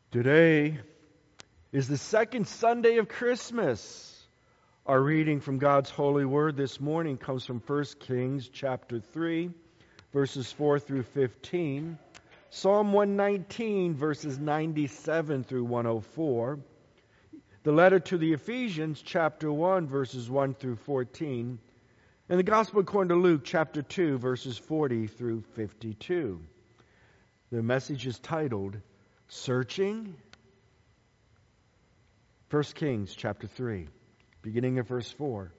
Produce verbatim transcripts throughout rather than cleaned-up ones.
Today is the second Sunday of Christmas. Our reading from God's holy word this morning comes from First Kings chapter three, verses four through fifteen, Psalm one nineteen, verses ninety-seven through one oh four, the letter to the Ephesians chapter one, verses one through fourteen, and the Gospel according to Luke chapter two, verses forty through fifty-two. The message is titled, Searching. First Kings chapter three, beginning at verse four.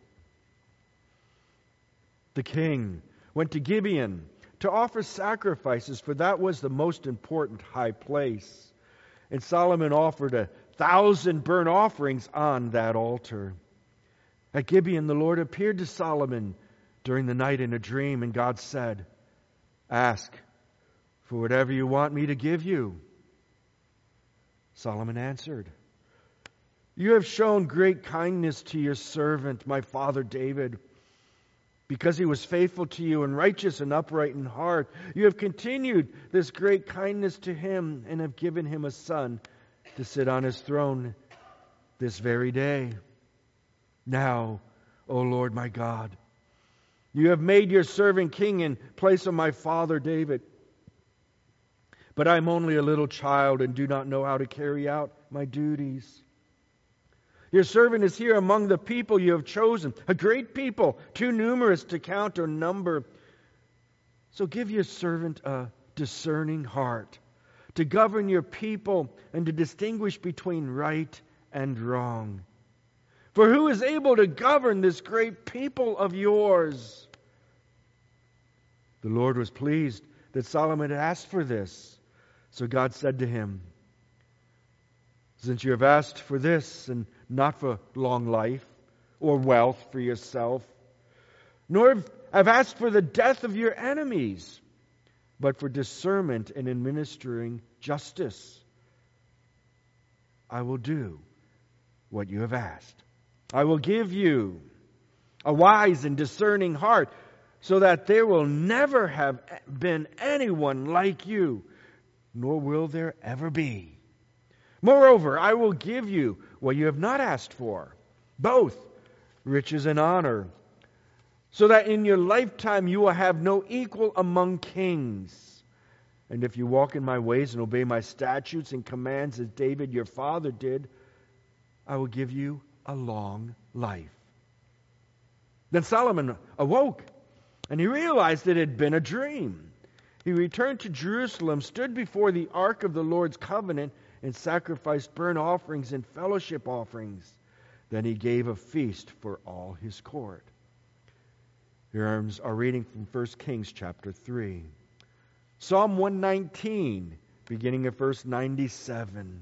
The king went to Gibeon to offer sacrifices, for that was the most important high place. And Solomon offered a thousand burnt offerings on that altar. At Gibeon the Lord appeared to Solomon during the night in a dream, and God said, "Ask for whatever you want me to give you." Solomon answered, "You have shown great kindness to your servant, my father David, because he was faithful to you and righteous and upright in heart. You have continued this great kindness to him and have given him a son to sit on his throne this very day. Now, O Lord my God, you have made your servant king in place of my father David. But I am only a little child and do not know how to carry out my duties. Your servant is here among the people you have chosen, a great people, too numerous to count or number. So give your servant a discerning heart, to govern your people and to distinguish between right and wrong. For who is able to govern this great people of yours?" The Lord was pleased that Solomon had asked for this. So God said to him, "Since you have asked for this, and not for long life or wealth for yourself, nor have asked for the death of your enemies, but for discernment in administering justice, I will do what you have asked. I will give you a wise and discerning heart, so that there will never have been anyone like you, nor will there ever be. Moreover, I will give you what you have not asked for, both riches and honor, so that in your lifetime you will have no equal among kings. And if you walk in my ways and obey my statutes and commands as David your father did, I will give you a long life." Then Solomon awoke, and he realized it had been a dream. He returned to Jerusalem, stood before the ark of the Lord's covenant, and sacrificed burnt offerings and fellowship offerings. Then he gave a feast for all his court. Here ends our reading from First Kings chapter three. Psalm one nineteen, beginning at verse ninety-seven.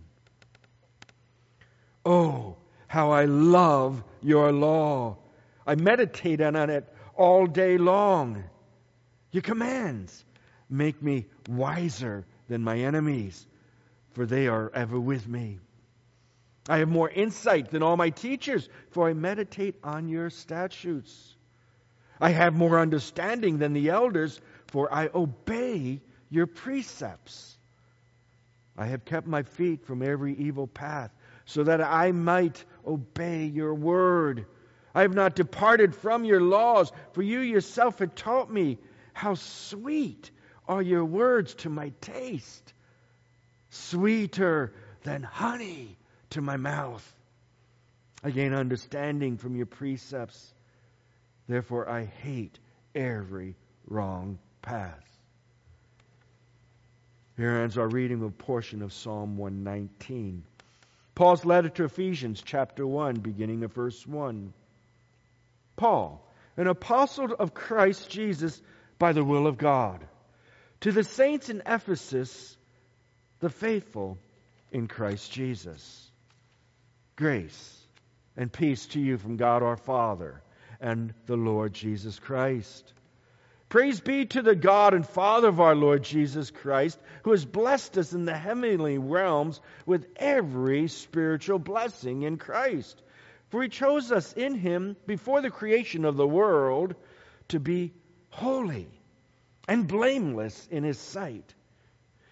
"Oh, how I love your law! I meditate on it all day long. Your commands make me wiser than my enemies, for they are ever with me. I have more insight than all my teachers, for I meditate on your statutes. I have more understanding than the elders, for I obey your precepts. I have kept my feet from every evil path, so that I might obey your word. I have not departed from your laws, for you yourself have taught me. How sweet are your words to my taste, sweeter than honey to my mouth. I gain understanding from your precepts. Therefore I hate every wrong path." Here ends our reading of a portion of Psalm one nineteen. Paul's letter to Ephesians chapter one, beginning at verse one. Paul, an apostle of Christ Jesus by the will of God, to the saints in Ephesus, the faithful in Christ Jesus. Grace and peace to you from God our Father and the Lord Jesus Christ. Praise be to the God and Father of our Lord Jesus Christ, who has blessed us in the heavenly realms with every spiritual blessing in Christ. For He chose us in Him before the creation of the world to be holy and blameless in His sight.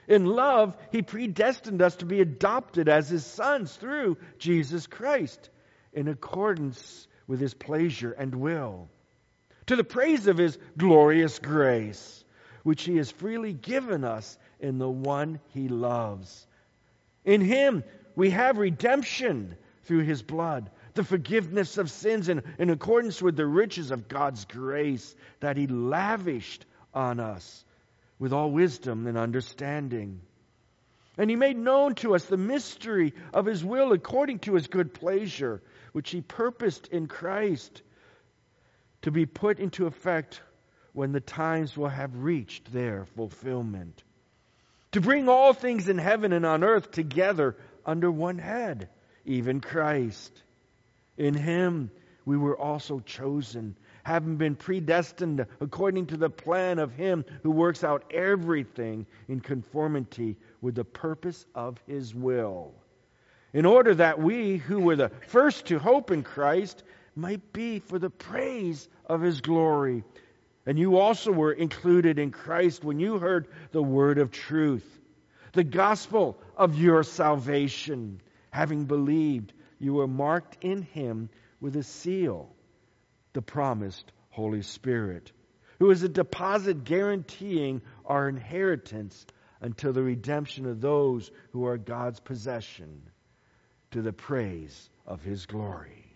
In love, He predestined us to be adopted as His sons through Jesus Christ, in accordance with His pleasure and will, to the praise of His glorious grace, which He has freely given us in the one He loves. In Him we have redemption through His blood, the forgiveness of sins in, in accordance with the riches of God's grace that He lavished on us with all wisdom and understanding. And He made known to us the mystery of His will according to His good pleasure, which He purposed in Christ to be put into effect when the times will have reached their fulfillment. To bring all things in heaven and on earth together under one head, even Christ. In Him we were also chosen, having been predestined according to the plan of Him who works out everything in conformity with the purpose of His will, in order that we who were the first to hope in Christ might be for the praise of His glory. And you also were included in Christ when you heard the word of truth, the gospel of your salvation. Having believed, you were marked in Him with a seal, the promised Holy Spirit, who is a deposit guaranteeing our inheritance until the redemption of those who are God's possession, to the praise of His glory.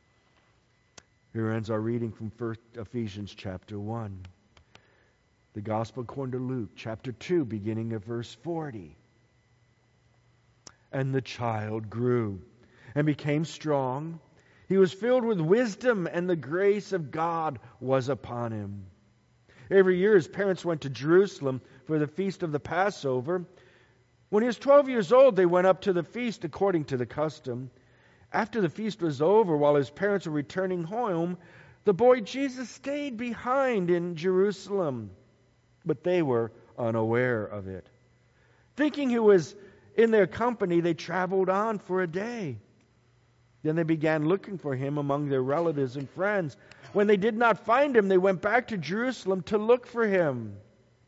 Here ends our reading from First Ephesians chapter one. The Gospel according to Luke chapter two, beginning at verse forty. And the child grew and became strong. He was filled with wisdom, and the grace of God was upon him. Every year his parents went to Jerusalem for the feast of the Passover. When he was twelve years old, they went up to the feast according to the custom. After the feast was over, while his parents were returning home, the boy Jesus stayed behind in Jerusalem, but they were unaware of it. Thinking he was in their company, they traveled on for a day. Then they began looking for him among their relatives and friends. When they did not find him, they went back to Jerusalem to look for him.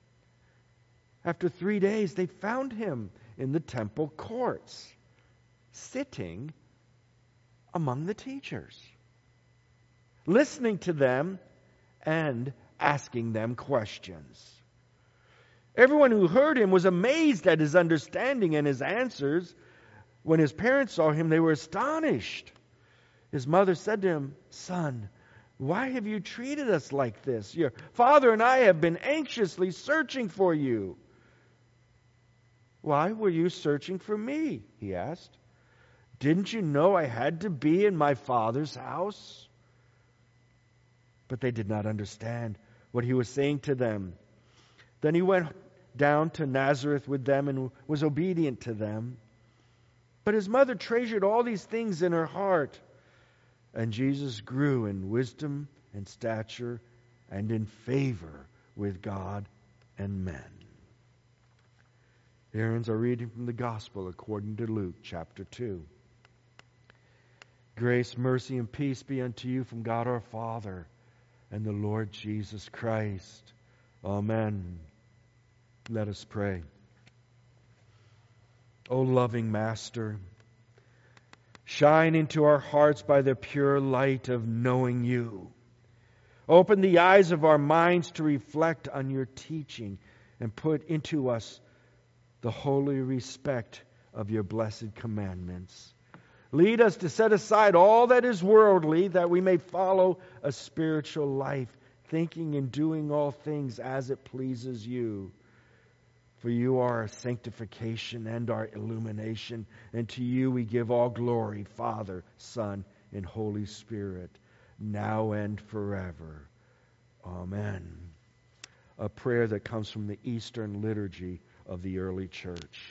After three days, they found him in the temple courts, sitting among the teachers, listening to them and asking them questions. Everyone who heard him was amazed at his understanding and his answers. When his parents saw him, they were astonished. His mother said to him, "Son, why have you treated us like this? Your father and I have been anxiously searching for you." "Why were you searching for me?" he asked. "Didn't you know I had to be in my Father's house?" But they did not understand what he was saying to them. Then he went down to Nazareth with them and was obedient to them. But his mother treasured all these things in her heart. And Jesus grew in wisdom and stature and in favor with God and men. Here ends our reading from the Gospel according to Luke chapter two. Grace, mercy, and peace be unto you from God our Father and the Lord Jesus Christ. Amen. Let us pray. O loving Master, shine into our hearts by the pure light of knowing you. Open the eyes of our minds to reflect on your teaching and put into us the holy respect of your blessed commandments. Lead us to set aside all that is worldly, that we may follow a spiritual life, thinking and doing all things as it pleases you. For you are our sanctification and our illumination, and to you we give all glory, Father, Son, and Holy Spirit, now and forever. Amen. A prayer that comes from the Eastern liturgy of the early church.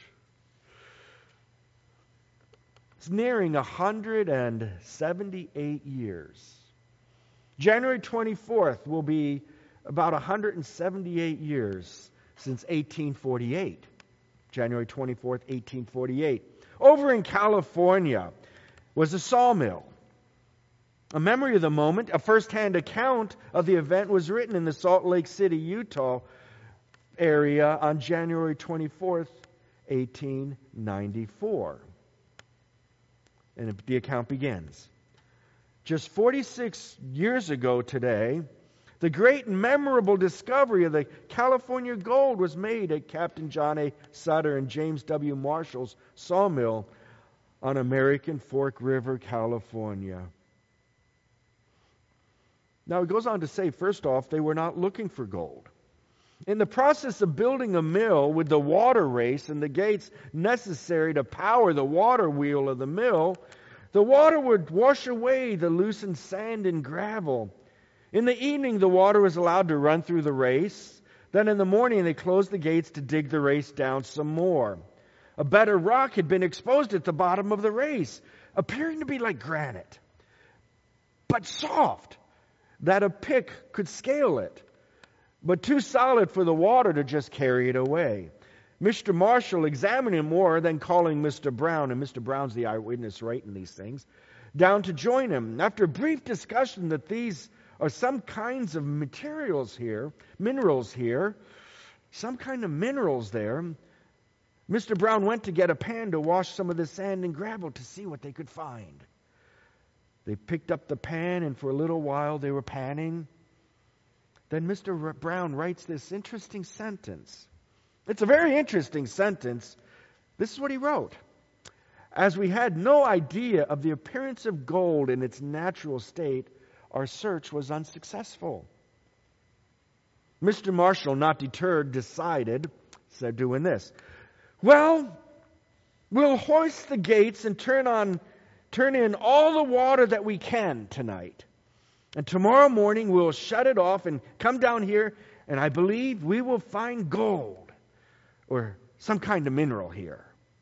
It's nearing one hundred seventy-eight years. January twenty-fourth will be about one hundred seventy-eight years since eighteen forty-eight. January twenty-fourth, eighteen forty-eight. Over in California was a sawmill. A memory of the moment, a first-hand account of the event was written in the Salt Lake City, Utah area on January twenty-fourth, eighteen ninety-four. And the account begins. Just forty-six years ago today, the great and memorable discovery of the California gold was made at Captain John A. Sutter and James W. Marshall's sawmill on American Fork River, California. Now it goes on to say, first off, they were not looking for gold. In the process of building a mill with the water race and the gates necessary to power the water wheel of the mill, the water would wash away the loosened sand and gravel. In the evening, the water was allowed to run through the race. Then in the morning, they closed the gates to dig the race down some more. A bed of rock had been exposed at the bottom of the race, appearing to be like granite, but soft, that a pick could scale it, but too solid for the water to just carry it away. Mister Marshall examined it more, then calling Mister Brown, and Mister Brown's the eyewitness writing these things, down to join him. After a brief discussion that these are some kinds of materials here, minerals here, some kind of minerals there, Mister Brown went to get a pan to wash some of the sand and gravel to see what they could find. They picked up the pan, and for a little while they were panning. Then Mister Brown writes this interesting sentence. It's a very interesting sentence. This is what he wrote. As we had no idea of the appearance of gold in its natural state, our search was unsuccessful. Mister Marshall, not deterred, decided, said doing this, well, we'll hoist the gates and turn on, turn in all the water that we can tonight. And tomorrow morning we'll shut it off and come down here, and I believe we will find gold or some kind of mineral here.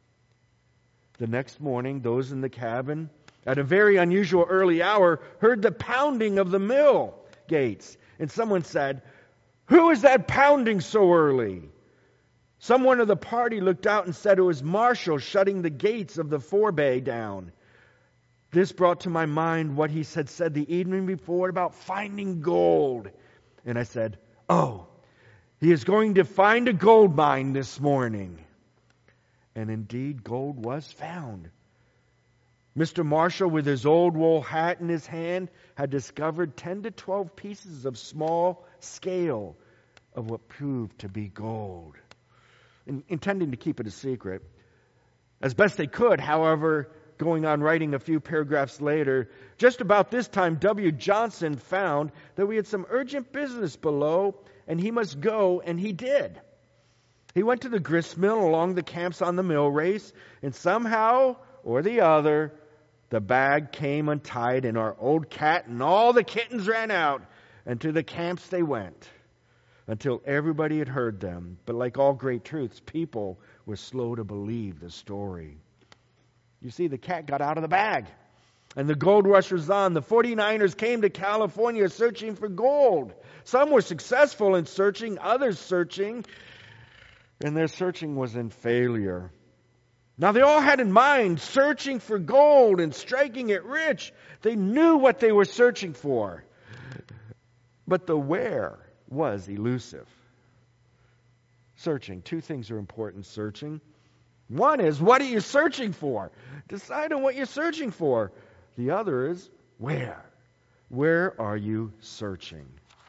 The next morning, those in the cabin, at a very unusual early hour, heard the pounding of the mill gates. And someone said, "Who is that pounding so early?" Someone of the party looked out and said it was Marshall shutting the gates of the forebay down. This brought to my mind what he had said the evening before about finding gold. And I said, oh, he is going to find a gold mine this morning. And indeed, gold was found. Mister Marshall, with his old wool hat in his hand, had discovered ten to twelve pieces of small scale of what proved to be gold. In, intending to keep it a secret. As best they could, however, going on writing a few paragraphs later, just about this time, W. Johnson found that we had some urgent business below, and he must go, and he did. He went to the grist mill along the camps on the mill race, and somehow or the other, the bag came untied, and our old cat and all the kittens ran out, and to the camps they went, until everybody had heard them. But like all great truths, people were slow to believe the story. You see, the cat got out of the bag, and the gold rush was on. The forty-niners came to California searching for gold. Some were successful in searching, others searching, and their searching was in failure. Now they all had in mind searching for gold and striking it rich. They knew what they were searching for. But the where was elusive. Searching. Two things are important searching. One is, what are you searching for? Decide on what you're searching for. The other is, where? Where are you searching?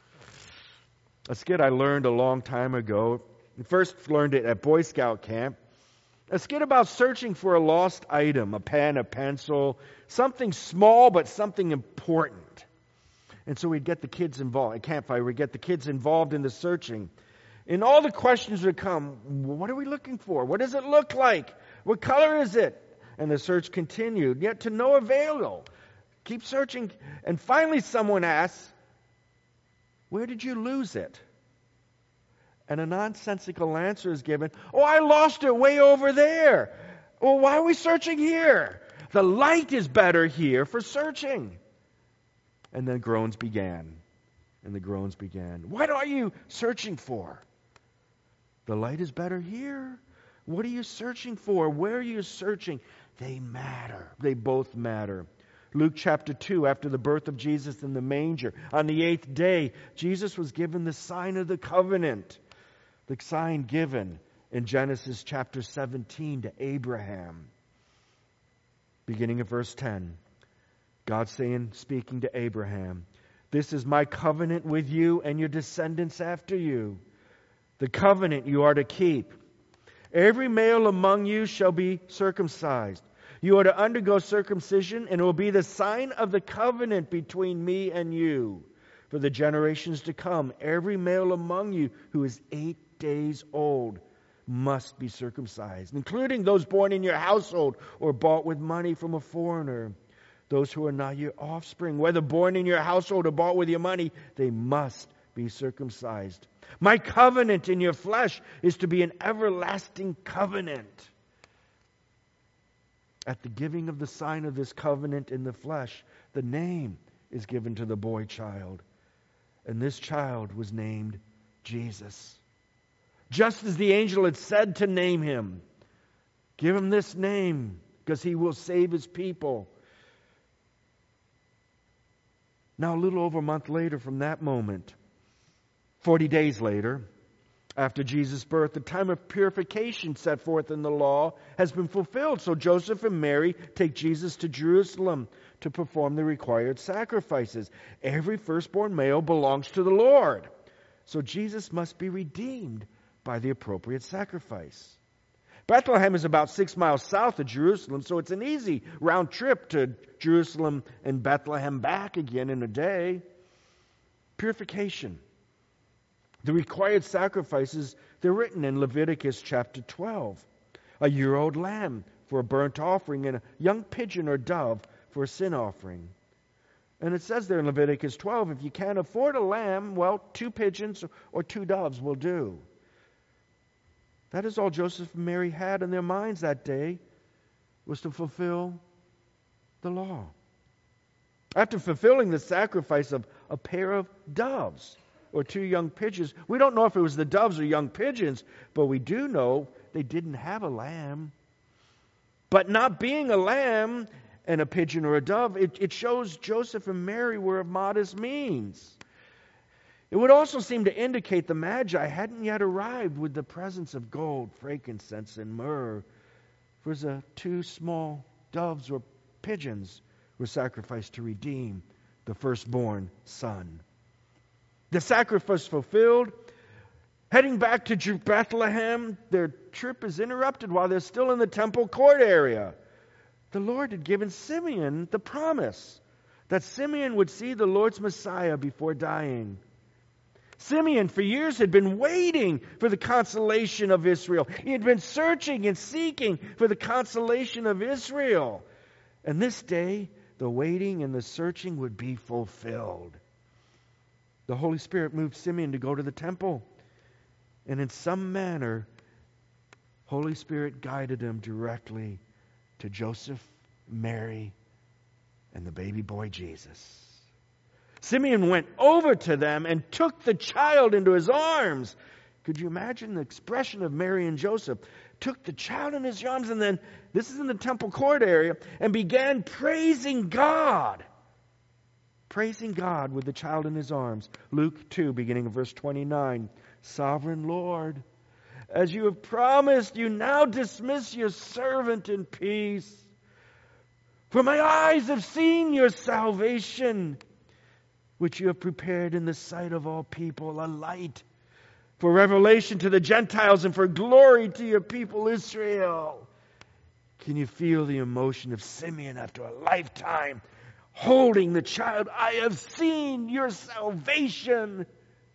A skit I learned a long time ago. First learned it at Boy Scout camp. A skit about searching for a lost item, a pen, a pencil, something small but something important. And so we'd get the kids involved. At campfire, we'd get the kids involved in the searching. And all the questions would come, what are we looking for? What does it look like? What color is it? And the search continued, yet to no avail. Keep searching. And finally someone asks, where did you lose it? And a nonsensical answer is given, oh, I lost it way over there. Well, why are we searching here? The light is better here for searching. And then groans began. And the groans began. What are you searching for? The light is better here. What are you searching for? Where are you searching? They matter. They both matter. Luke chapter two, after the birth of Jesus in the manger, on the eighth day, Jesus was given the sign of the covenant. The sign given in Genesis chapter seventeen to Abraham. Beginning at verse ten. God saying, speaking to Abraham, "This is my covenant with you and your descendants after you. The covenant you are to keep. Every male among you shall be circumcised. You are to undergo circumcision, and it will be the sign of the covenant between me and you. For the generations to come, every male among you who is eight days old must be circumcised, including those born in your household or bought with money from a foreigner. Those who are not your offspring, whether born in your household or bought with your money, they must be circumcised. My covenant in your flesh is to be an everlasting covenant." At the giving of the sign of this covenant in the flesh, the name is given to the boy child. And this child was named Jesus. Just as the angel had said to name him. Give him this name because he will save his people. Now, a little over a month later from that moment, forty days later, after Jesus' birth, the time of purification set forth in the law has been fulfilled. So Joseph and Mary take Jesus to Jerusalem to perform the required sacrifices. Every firstborn male belongs to the Lord. So Jesus must be redeemed by the appropriate sacrifice. Bethlehem is about six miles south of Jerusalem, so it's an easy round trip to Jerusalem and Bethlehem back again in a day. Purification. The required sacrifices, they're written in Leviticus chapter twelve. A year-old lamb for a burnt offering and a young pigeon or dove for a sin offering. And it says there in Leviticus twelve, if you can't afford a lamb, well, two pigeons or two doves will do. That is all Joseph and Mary had in their minds that day, was to fulfill the law. After fulfilling the sacrifice of a pair of doves or two young pigeons, we don't know if it was the doves or young pigeons, but we do know they didn't have a lamb. But not being a lamb and a pigeon or a dove, it, it shows Joseph and Mary were of modest means. It would also seem to indicate the Magi hadn't yet arrived with the presents of gold, frankincense, and myrrh. For the two small doves or pigeons were sacrificed to redeem the firstborn son. The sacrifice fulfilled, heading back to Bethlehem, their trip is interrupted while they're still in the temple court area. The Lord had given Simeon the promise that Simeon would see the Lord's Messiah before dying. Simeon, for years, had been waiting for the consolation of Israel. He had been searching and seeking for the consolation of Israel. And this day, the waiting and the searching would be fulfilled. The Holy Spirit moved Simeon to go to the temple. And in some manner, Holy Spirit guided him directly to Joseph, Mary, and the baby boy Jesus. Simeon went over to them and took the child into his arms. Could you imagine the expression of Mary and Joseph? Took the child in his arms, and then, this is in the temple court area, and began praising God. Praising God with the child in his arms. Luke two, beginning of verse twenty-nine. Sovereign Lord, as you have promised, you now dismiss your servant in peace. For my eyes have seen your salvation, which you have prepared in the sight of all people, a light for revelation to the Gentiles and for glory to your people Israel. Can you feel the emotion of Simeon after a lifetime holding the child? I have seen your salvation.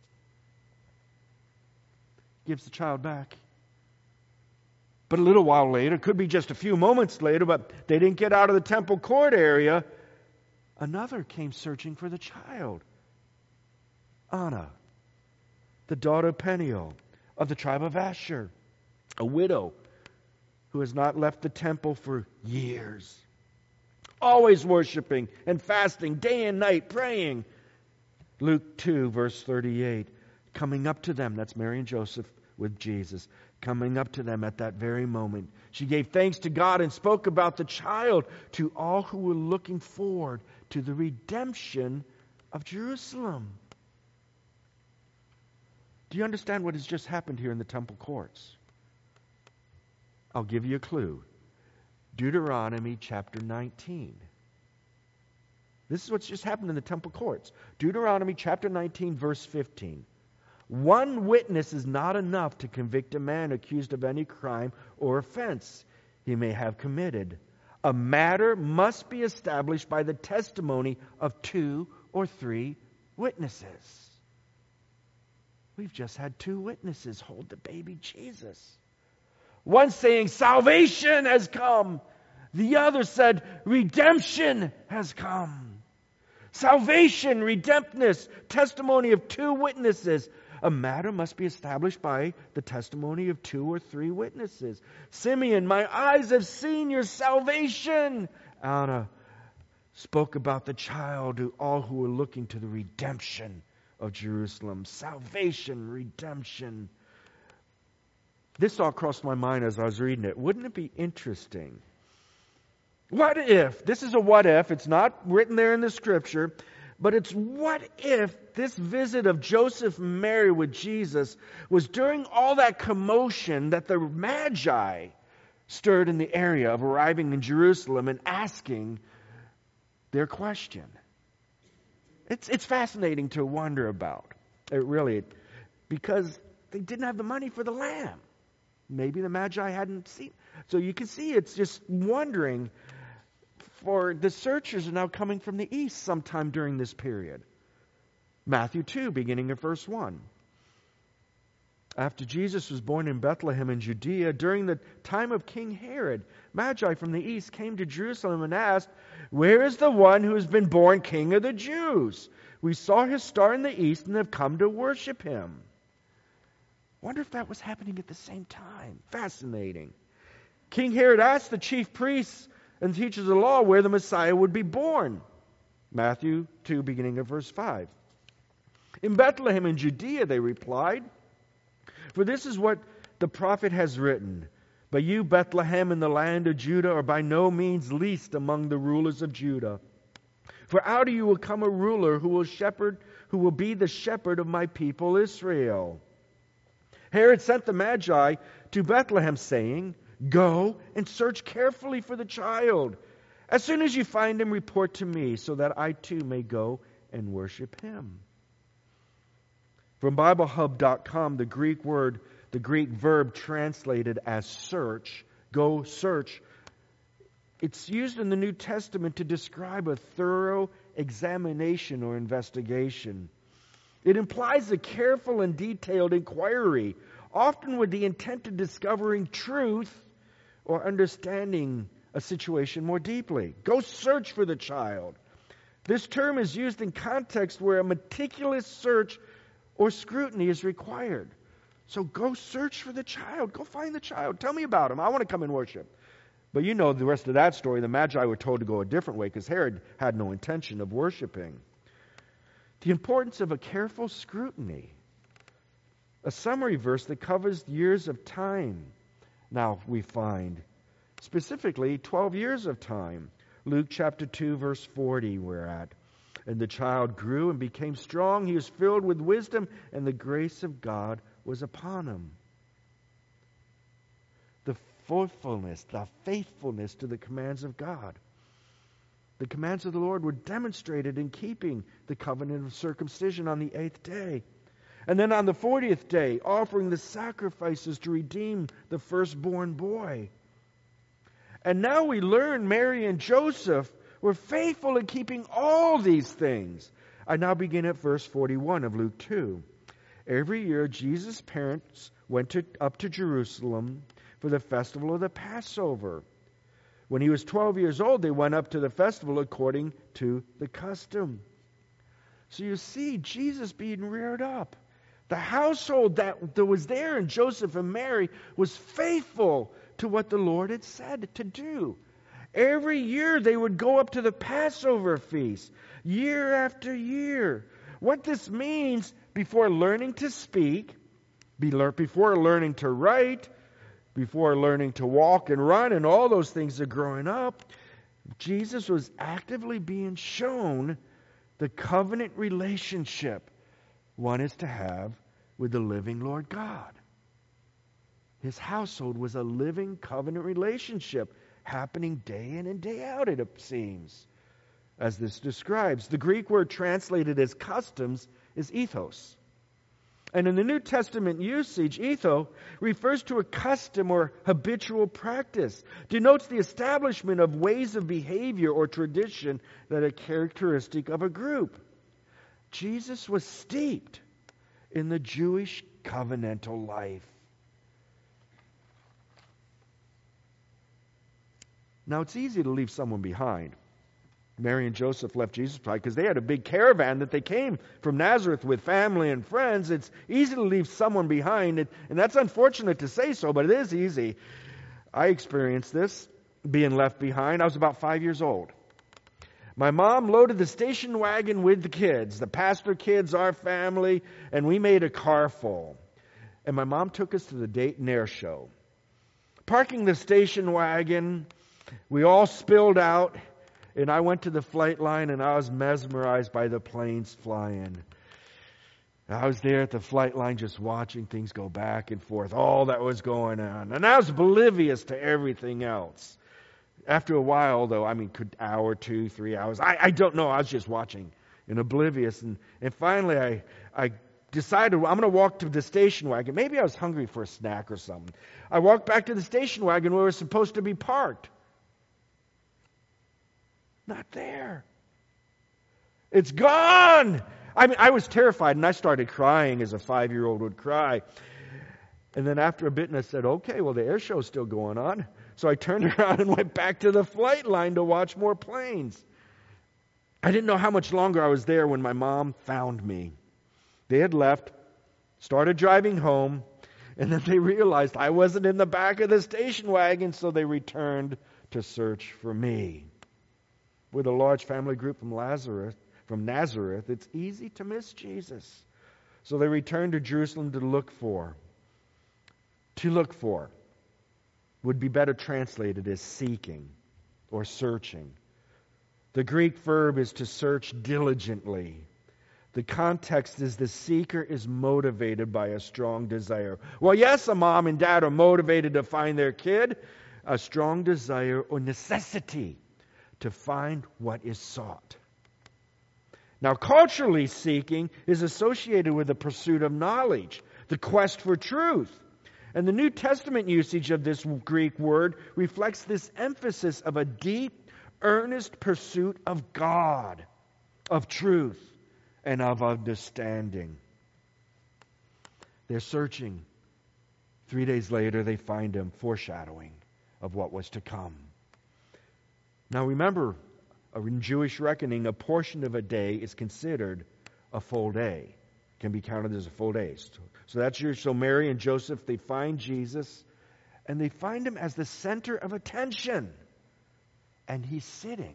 Gives the child back. But a little while later, could be just a few moments later, but they didn't get out of the temple court area. Another came searching for the child. Anna, the daughter of Peniel of the tribe of Asher, a widow who has not left the temple for years. Always worshiping and fasting day and night, praying. Luke two, verse thirty-eight. Coming up to them, that's Mary and Joseph with Jesus. Coming up to them at that very moment, she gave thanks to God and spoke about the child to all who were looking forward to the redemption of Jerusalem. Do you understand what has just happened here in the temple courts? I'll give you a clue. Deuteronomy chapter nineteen. This is what's just happened in the temple courts. Deuteronomy chapter nineteen, verse fifteen. One witness is not enough to convict a man accused of any crime or offense he may have committed. A matter must be established by the testimony of two or three witnesses. We've just had two witnesses hold the baby Jesus. One saying salvation has come. The other said redemption has come. Salvation, redemptness, testimony of two witnesses. A matter must be established by the testimony of two or three witnesses. Simeon, my eyes have seen your salvation. Anna spoke about the child to all who were looking to the redemption of Jerusalem. Salvation, redemption. This all crossed my mind as I was reading it. Wouldn't it be interesting? What if, this is a what if, it's not written there in the scripture, but it's what if this visit of Joseph and Mary with Jesus was during all that commotion that the Magi stirred in the area of arriving in Jerusalem and asking their question. It's, it's fascinating to wonder about. It really, because they didn't have the money for the lamb. Maybe the Magi hadn't seen. So you can see it's just wondering. For the searchers are now coming from the east sometime during this period. Matthew two, beginning of verse one. After Jesus was born in Bethlehem in Judea, during the time of King Herod, Magi from the east came to Jerusalem and asked, "Where is the one who has been born King of the Jews? We saw his star in the east and have come to worship him." Wonder if that was happening at the same time. Fascinating. King Herod asked the chief priests and teachers of the law where the Messiah would be born. Matthew two, beginning of verse five. "In Bethlehem in Judea," they replied, "for this is what the prophet has written. But you, Bethlehem, in the land of Judah, are by no means least among the rulers of Judah. For out of you will come a ruler who will shepherd, who will be the shepherd of my people Israel." Herod sent the Magi to Bethlehem, saying, "Go and search carefully for the child. As soon as you find him, report to me, so that I too may go and worship him." From Bible Hub dot com, the Greek word, the Greek verb translated as search, go search, it's used in the New Testament to describe a thorough examination or investigation. It implies a careful and detailed inquiry, often with the intent of discovering truth or understanding a situation more deeply. Go search for the child. This term is used in context where a meticulous search or scrutiny is required. So go search for the child. Go find the child. Tell me about him. I want to come and worship. But you know the rest of that story. The Magi were told to go a different way because Herod had no intention of worshiping. The importance of a careful scrutiny. A summary verse that covers years of time. Now we find specifically twelve years of time. Luke chapter two, verse forty we're at. "And the child grew and became strong. He was filled with wisdom, and the grace of God was upon him." The faithfulness, the faithfulness to the commands of God. The commands of the Lord were demonstrated in keeping the covenant of circumcision on the eighth day. And then on the fortieth day, offering the sacrifices to redeem the firstborn boy. And now we learn Mary and Joseph were faithful in keeping all these things. I now begin at verse forty-one of Luke two. Every year, Jesus' parents went to, up to Jerusalem for the festival of the Passover. When he was twelve years old, they went up to the festival according to the custom. So you see Jesus being reared up. The household that, that was there in Joseph and Mary was faithful to what the Lord had said to do. Every year they would go up to the Passover feast, year after year. What this means, before learning to speak, before learning to write, before learning to walk and run and all those things are growing up, Jesus was actively being shown the covenant relationship one is to have with the living Lord God. His household was a living covenant relationship happening day in and day out, it seems, as this describes. The Greek word translated as customs is ethos. And in the New Testament usage, etho refers to a custom or habitual practice, denotes the establishment of ways of behavior or tradition that are characteristic of a group. Jesus was steeped in the Jewish covenantal life. Now, it's easy to leave someone behind. Mary and Joseph left Jesus behind because they had a big caravan that they came from Nazareth with family and friends. It's easy to leave someone behind, and, and that's unfortunate to say so, but it is easy. I experienced this, being left behind. I was about five years old. My mom loaded the station wagon with the kids, the pastor kids, our family, and we made a car full. And my mom took us to the Dayton Air Show. Parking the station wagon, we all spilled out, and I went to the flight line, and I was mesmerized by the planes flying. I was there at the flight line just watching things go back and forth, all that was going on. And I was oblivious to everything else. After a while, though, I mean, could hour, two, three hours, I, I don't know, I was just watching and oblivious. And, and finally, I, I decided, well, I'm going to walk to the station wagon. Maybe I was hungry for a snack or something. I walked back to the station wagon where it was supposed to be parked. Not there. It's gone. I mean, I was terrified, and I started crying as a five-year-old would cry. And then after a bit, and I said, okay, well, the air show's still going on. So I turned around and went back to the flight line to watch more planes. I didn't know how much longer I was there when my mom found me. They had left, started driving home, and then they realized I wasn't in the back of the station wagon, so they returned to search for me. With a large family group from Lazarus, from Nazareth, it's easy to miss Jesus. So they returned to Jerusalem to look for. To look for would be better translated as seeking or searching. The Greek verb is to search diligently. The context is the seeker is motivated by a strong desire. Well, yes, a mom and dad are motivated to find their kid. A strong desire or necessity to find what is sought. Now, culturally seeking is associated with the pursuit of knowledge, the quest for truth. And the New Testament usage of this Greek word reflects this emphasis of a deep, earnest pursuit of God, of truth, and of understanding. They're searching. Three days later, they find him, foreshadowing of what was to come. Now remember, in Jewish reckoning, a portion of a day is considered a full day. It can be counted as a full day. So that's your, so Mary and Joseph, they find Jesus, and they find him as the center of attention. And he's sitting.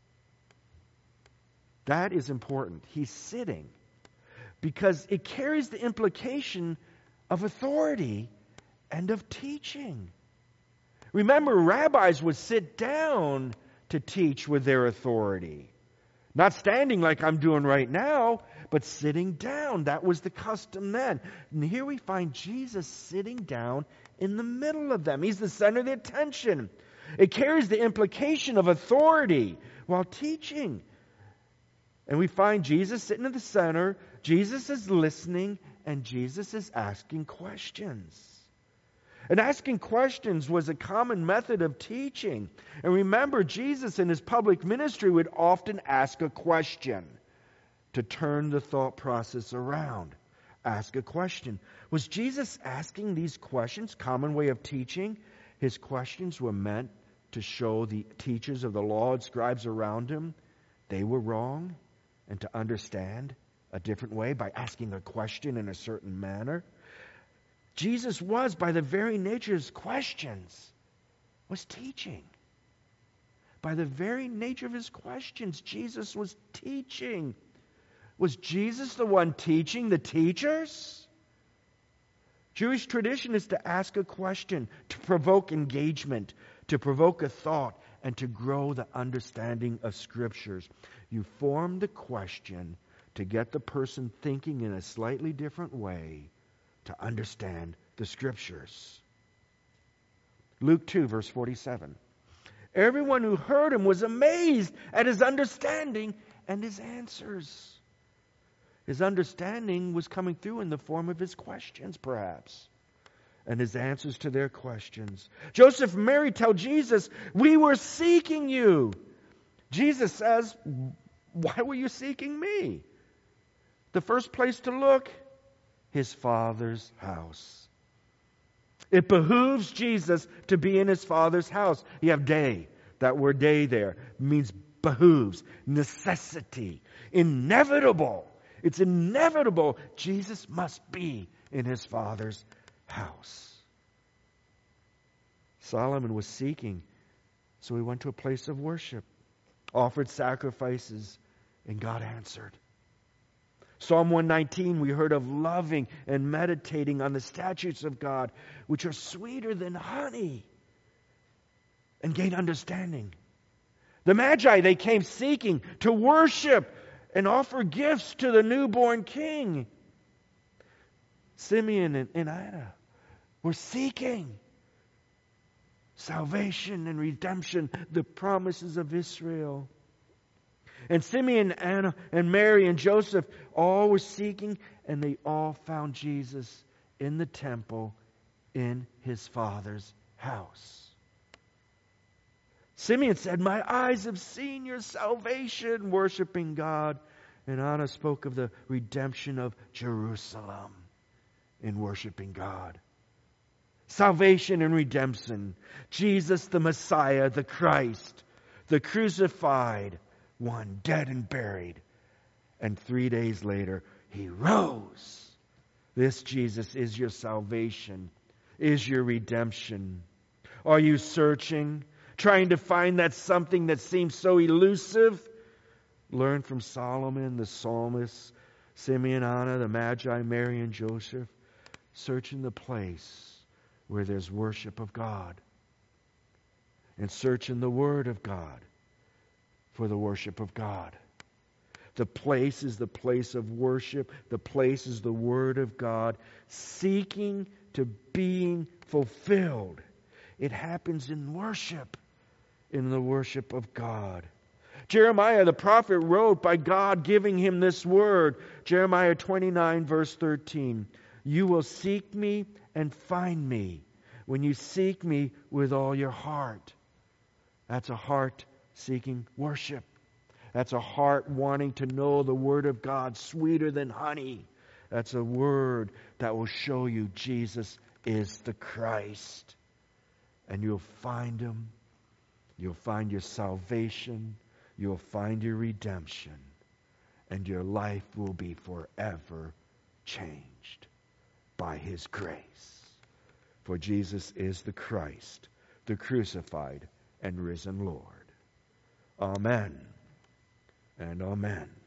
That is important. He's sitting. Because it carries the implication of authority and of teaching. Remember, rabbis would sit down to teach with their authority. Not standing like I'm doing right now, but sitting down. That was the custom then. And here we find Jesus sitting down in the middle of them. He's the center of the attention. It carries the implication of authority while teaching. And we find Jesus sitting in the center. Jesus is listening, and Jesus is asking questions. And asking questions was a common method of teaching. And remember, Jesus in his public ministry would often ask a question to turn the thought process around. Ask a question. Was Jesus asking these questions, common way of teaching? His questions were meant to show the teachers of the law and scribes around him they were wrong, and to understand a different way by asking a question in a certain manner. Jesus was, by the very nature of his questions, was teaching. By the very nature of his questions, Jesus was teaching. Was Jesus the one teaching the teachers? Jewish tradition is to ask a question, to provoke engagement, to provoke a thought, and to grow the understanding of Scriptures. You form the question to get the person thinking in a slightly different way to understand the Scriptures. Luke two, verse forty-seven. Everyone who heard him was amazed at his understanding and his answers. His understanding was coming through in the form of his questions, perhaps, and his answers to their questions. Joseph and Mary tell Jesus, "We were seeking you." Jesus says, "Why were you seeking me?" The first place to look, his Father's house. It behooves Jesus to be in his Father's house. You have day. That word day there means behooves, necessity, inevitable. It's inevitable. Jesus must be in his Father's house. Solomon was seeking, so he went to a place of worship, offered sacrifices, and God answered. Psalm one nineteen, we heard of loving and meditating on the statutes of God, which are sweeter than honey, and gain understanding. The Magi, they came seeking to worship and offer gifts to the newborn king. Simeon and, and Anna were seeking salvation and redemption, the promises of Israel. And Simeon, Anna, and Mary, and Joseph all were seeking, and they all found Jesus in the temple in his Father's house. Simeon said, "My eyes have seen your salvation," worshiping God. And Anna spoke of the redemption of Jerusalem in worshiping God. Salvation and redemption. Jesus the Messiah, the Christ, the crucified one, dead and buried. And three days later, he rose. This Jesus is your salvation, is your redemption. Are you searching, trying to find that something that seems so elusive? Learn from Solomon, the psalmist, Simeon, Anna, the Magi, Mary, and Joseph. Search in the place where there's worship of God. And search in the Word of God for the worship of God. The place is the place of worship. The place is the Word of God, seeking to being fulfilled. It happens in worship, in the worship of God. Jeremiah the prophet wrote by God giving him this word. Jeremiah twenty-nine verse thirteen. "You will seek me and find me when you seek me with all your heart." That's a heart seeking worship. That's a heart wanting to know the Word of God sweeter than honey. That's a word that will show you Jesus is the Christ. And you'll find Him. You'll find your salvation. You'll find your redemption. And your life will be forever changed by His grace. For Jesus is the Christ, the crucified and risen Lord. Amen and amen.